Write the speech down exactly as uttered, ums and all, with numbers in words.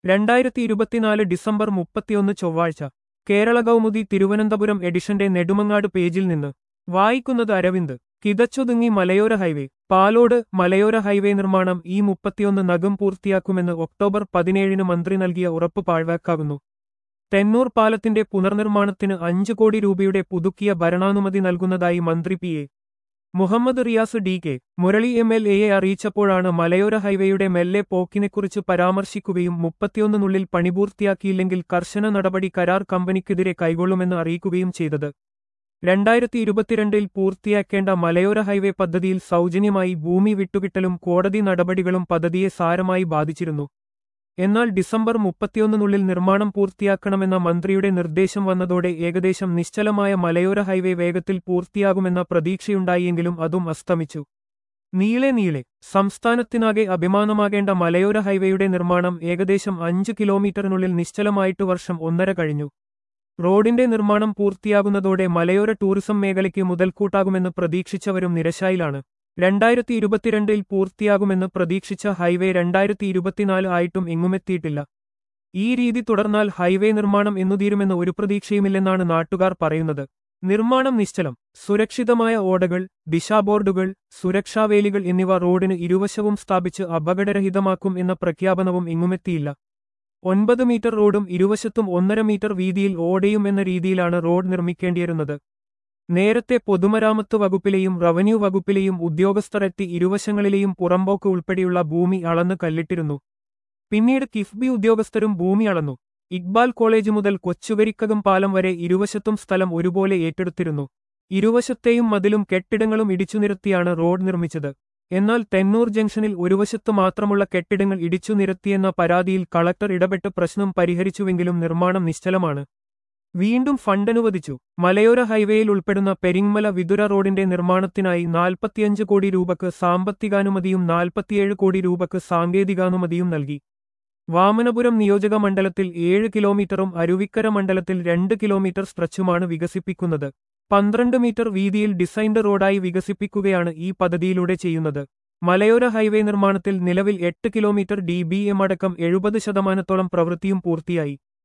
രണ്ടായിരത്തി ഇരുപത്തിനാല് ഡിസംബർ മുപ്പത്തിയൊന്ന് ചൊവ്വാഴ്ച കേരള കൗമുദി തിരുവനന്തപുരം എഡിഷന്റെ നെടുമങ്ങാട് പേജിൽ നിന്ന് വായിക്കുന്നത് അരവിന്ദ്. കിതച്ചൊതുങ്ങി മലയോര ഹൈവേ. പാലോട് മലയോര ഹൈവേ നിർമ്മാണം ഈ മുപ്പത്തിയൊന്ന് നകം പൂർത്തിയാക്കുമെന്ന് ഒക്ടോബർ പതിനേഴിന് മന്ത്രി നൽകിയ ഉറപ്പ് പാഴ്വാക്കാകുന്നു. തെന്നൂർ പാലത്തിന്റെ പുനർനിർമ്മാണത്തിന് അഞ്ച് കോടി രൂപയുടെ പുതുക്കിയ ഭരണാനുമതി നൽകുന്നതായി മന്ത്രി P A Muhammad Riyas D K Murali M L എയെ അറിയിച്ചപ്പോഴാണ് മലയോര ഹൈവേയുടെ മെല്ലെ പോക്കിനെക്കുറിച്ച് പരാമർശിക്കുകയും മുപ്പത്തിയൊന്നിനുള്ളിൽ പണിപൂർത്തിയാക്കിയില്ലെങ്കിൽ കർശന നടപടി കരാർ കമ്പനിക്കെതിരെ കൈകൊള്ളുമെന്ന് അറിയിക്കുകയും ചെയ്തത്. രണ്ടായിരത്തി ഇരുപത്തിരണ്ടിൽ പൂർത്തിയാക്കേണ്ട മലയോര ഹൈവേ പദ്ധതിയിൽ സൗജന്യമായി ഭൂമി വിട്ടുകിട്ടലും കോടതി നടപടികളും പദ്ധതിയെ സാരമായി ബാധിച്ചിരുന്നു. എന്നാൽ ഡിസംബർ മുപ്പത്തിയൊന്നിനുള്ളിൽ നിർമ്മാണം പൂർത്തിയാക്കണമെന്ന മന്ത്രിയുടെ നിർദ്ദേശം വന്നതോടെ ഏകദേശം നിശ്ചലമായ മലയോര ഹൈവേ വേഗത്തിൽ പൂർത്തിയാകുമെന്ന പ്രതീക്ഷയുണ്ടായെങ്കിലും അതും അസ്തമിച്ചു. നീളെ നീളെ സംസ്ഥാനത്തിനാകെ അഭിമാനമാകേണ്ട മലയോര ഹൈവേയുടെ നിർമ്മാണം ഏകദേശം അഞ്ച് കിലോമീറ്ററിനുള്ളിൽ നിശ്ചലമായിട്ട് വർഷം ഒന്നര കഴിഞ്ഞു. റോഡിന്റെ നിർമ്മാണം പൂർത്തിയാകുന്നതോടെ മലയോര ടൂറിസം മേഖലയ്ക്ക് മുതൽക്കൂട്ടാകുമെന്ന് പ്രതീക്ഷിച്ചവരും നിരാശയിലാണ്. രണ്ടായിരത്തി ഇരുപത്തിരണ്ടിൽ പൂർത്തിയാകുമെന്ന് പ്രതീക്ഷിച്ച ഹൈവേ രണ്ടായിരത്തി ഇരുപത്തിനാല് ആയിട്ടും എങ്ങുമെത്തിയിട്ടില്ല. ഈ രീതി തുടർന്നാൽ ഹൈവേ നിർമ്മാണം എന്നുതീരുമെന്ന് ഒരു പ്രതീക്ഷയുമില്ലെന്നാണ് നാട്ടുകാർ പറയുന്നത്. നിർമ്മാണം നിശ്ചലം. സുരക്ഷിതമായ ഓടകൾ, ദിശാബോർഡുകൾ, സുരക്ഷാവേലികൾ എന്നിവ റോഡിന് ഇരുവശവും സ്ഥാപിച്ച് അപകടരഹിതമാക്കും എന്ന പ്രഖ്യാപനവും എങ്ങുമെത്തിയില്ല. ഒൻപത് മീറ്റർ റോഡും ഇരുവശത്തും ഒന്നര മീറ്റർ വീതിയിൽ ഓടയും എന്ന രീതിയിലാണ് റോഡ് നിർമ്മിക്കേണ്ടിയിരുന്നത്. നേരത്തെ പൊതുമരാമത്ത് വകുപ്പിലെയും റവന്യൂ വകുപ്പിലെയും ഉദ്യോഗസ്ഥരെത്തി ഇരുവശങ്ങളിലെയും പുറമ്പോക്ക് ഉൾപ്പെടെയുള്ള ഭൂമി അളന്ന് കല്ലിട്ടിരുന്നു. പിന്നീട് കിഫ്ബി ഉദ്യോഗസ്ഥരും ഭൂമി അളന്നു. ഇക്ബാൽ കോളേജ് മുതൽ കൊച്ചുകരിക്കകം പാലം വരെ ഇരുവശത്തും സ്ഥലം ഒരുപോലെ ഏറ്റെടുത്തിരുന്നു. ഇരുവശത്തെയും മതിലും കെട്ടിടങ്ങളും ഇടിച്ചുനിരത്തിയാണ് റോഡ് നിർമ്മിച്ചത്. എന്നാൽ തെന്നൂർ ജംഗ്ഷനിൽ ഒരുവശത്ത് മാത്രമുള്ള കെട്ടിടങ്ങൾ ഇടിച്ചു നിരത്തിയെന്ന പരാതിയിൽ കളക്ടർ ഇടപെട്ട് പ്രശ്നം പരിഹരിച്ചുവെങ്കിലും നിർമ്മാണം നിശ്ചലമാണ്. വീണ്ടും ഫണ്ടനുവദിച്ചു. മലയോര ഹൈവേയിൽ ഉൾപ്പെടുന്ന പെരിങ്ങമല വിതുര റോഡിന്റെ നിർമ്മാണത്തിനായി നാൽപ്പത്തിയഞ്ച് കോടി രൂപക്ക് സാമ്പത്തികാനുമതിയും നാൽപ്പത്തിയേഴ് കോടി രൂപക്ക് സാങ്കേതികാനുമതിയും നൽകി. വാമനപുരം നിയോജക മണ്ഡലത്തിൽ ഏഴ് കിലോമീറ്ററും അരുവിക്കര മണ്ഡലത്തിൽ രണ്ട് കിലോമീറ്റർ സ്ട്രെച്ചുമാണ് വികസിപ്പിക്കുന്നത്. പന്ത്രണ്ട് മീറ്റർ വീതിയിൽ ഡിസൈൻഡ് റോഡായി വികസിപ്പിക്കുകയാണ് ഈ പദ്ധതിയിലൂടെ ചെയ്യുന്നത്. മലയോര ഹൈവേ നിർമ്മാണത്തിൽ നിലവിൽ എട്ട് കിലോമീറ്റർ ഡി ബി എം അടക്കം എഴുപത് ശതമാനത്തോളം പ്രവൃത്തിയും പൂർത്തിയായി.